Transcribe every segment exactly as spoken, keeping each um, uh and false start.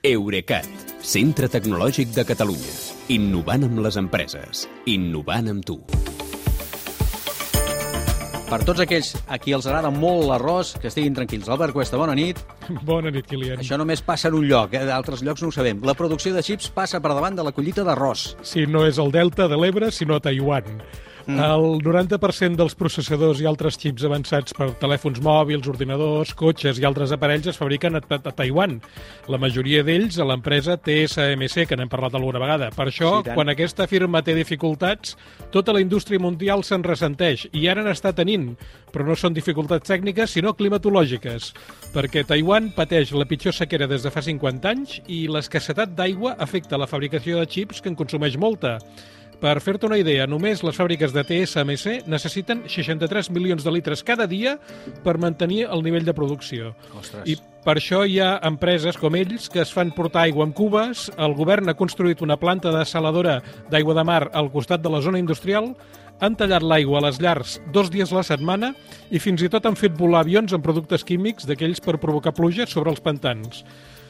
Eurecat, centre tecnològic de Catalunya. Innovant amb les empreses. Innovant amb tu. Per tots aquells a qui els agrada molt l'arròs, que estiguin tranquils. Albert Cuesta, bona nit. Bona nit, Kilian. Això només passa en un lloc, eh? D'altres llocs no ho sabem. La producció de xips passa per davant de la collita d'arròs. Si no és el Delta de l'Ebre, sinó a Taiwan. Mm. El noranta per cent dels processadors i altres xips avançats per telèfons mòbils, ordinadors, cotxes i altres aparells es fabriquen a, a, a Taiwan. La majoria d'ells a l'empresa T S M C, que n'hem parlat alguna vegada. Per això, sí, quan aquesta firma té dificultats, tota la indústria mundial se'n ressenteix. I ara n'està tenint, però no són dificultats tècniques, sinó climatològiques. Perquè Taiwan pateix la pitjor sequera des de fa cinquanta anys i l'escassetat d'aigua afecta la fabricació de xips, que en consumeix molta. Per fer-te una idea, només les fàbriques de T S M C necessiten seixanta-tres milions de litres cada dia per mantenir el nivell de producció. Ostres. I per això hi ha empreses com ells que es fan portar aigua amb cubes, el govern ha construït una planta dessaladora d'aigua de mar al costat de la zona industrial, han tallat l'aigua a les llars dos dies a la setmana i fins i tot han fet volar avions amb productes químics d'aquells per provocar pluja sobre els pantans.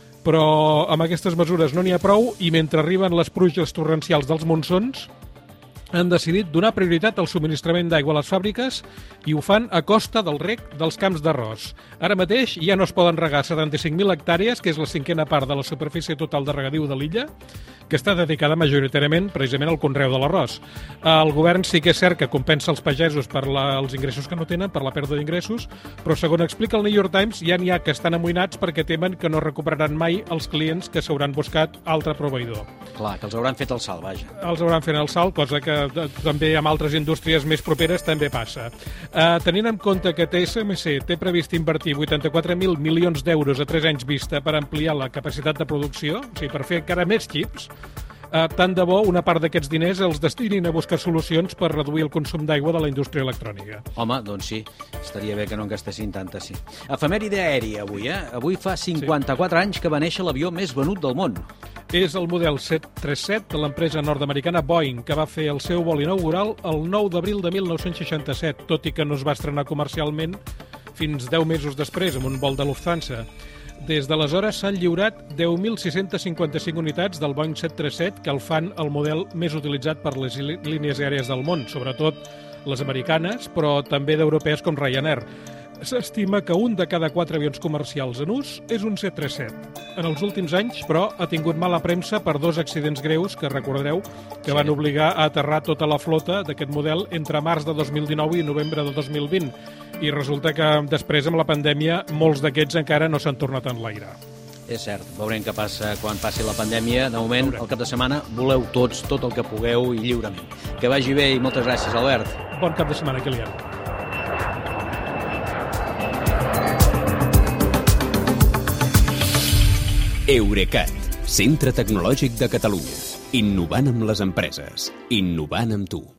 Però amb aquestes mesures no n'hi ha prou i mentre arriben les pluges torrencials dels monsons han decidit donar prioritat al subministrament d'aigua a les fàbriques i ho fan a costa del reg dels camps d'arròs. Ara mateix ja no es poden regar setanta-cinc mil hectàrees, que és la cinquena part de la superfície total de regadiu de l'illa, que està dedicada majoritàriament precisament al conreu de l'arròs. El govern sí que és cert que compensa els pagesos per la, els ingressos que no tenen, per la pèrdua d'ingressos, però segons explica el New York Times, ja n'hi ha que estan amoïnats perquè temen que no recuperaran mai els clients que s'hauran buscat altre proveïdor. Clar, que els hauran fet el salt, vaja. Els hauran fet el salt, cosa que també amb altres indústries més properes també passa. Uh, tenint en compte que T S M C té previst invertir vuitanta-quatre mil milions d'euros a tres anys vista per ampliar la capacitat de producció, o sigui, per fer encara més xips, uh, tant de bo una part d'aquests diners els destinin a buscar solucions per reduir el consum d'aigua de la indústria electrònica. Home, doncs sí, estaria bé que no en gastessin tanta, sí. Efemèride aèria avui, eh? Avui fa cinquanta-quatre sí. anys que va néixer l'avió més venut del món. És el model set trenta set de l'empresa nord-americana Boeing, que va fer el seu vol inaugural el nou d'abril de mil nou-cents seixanta-set, tot i que no es va estrenar comercialment fins deu mesos després, amb un vol de Lufthansa. Des d'aleshores s'han lliurat deu mil sis-cents cinquanta-cinc unitats del Boeing set trenta set, que el fan el model més utilitzat per les línies aèries del món, sobretot les americanes, però també d'europees com Ryanair. S'estima que un de cada quatre avions comercials en ús és un set trenta set. En els últims anys, però, ha tingut mala premsa per dos accidents greus que recordareu que van obligar a aterrar tota la flota d'aquest model entre març de dos mil dinou i novembre de dos mil vint. I resulta que després, amb la pandèmia, molts d'aquests encara no s'han tornat a enlairar. És cert, veurem què passa quan passi la pandèmia. De moment, el cap de setmana, voleu tots, tot el que pugueu i lliurement. Que vagi bé i moltes gràcies, Albert. Bon cap de setmana, Kilian. Eurecat, centre tecnològic de Catalunya. Innovant amb les empreses. Innovant amb tu.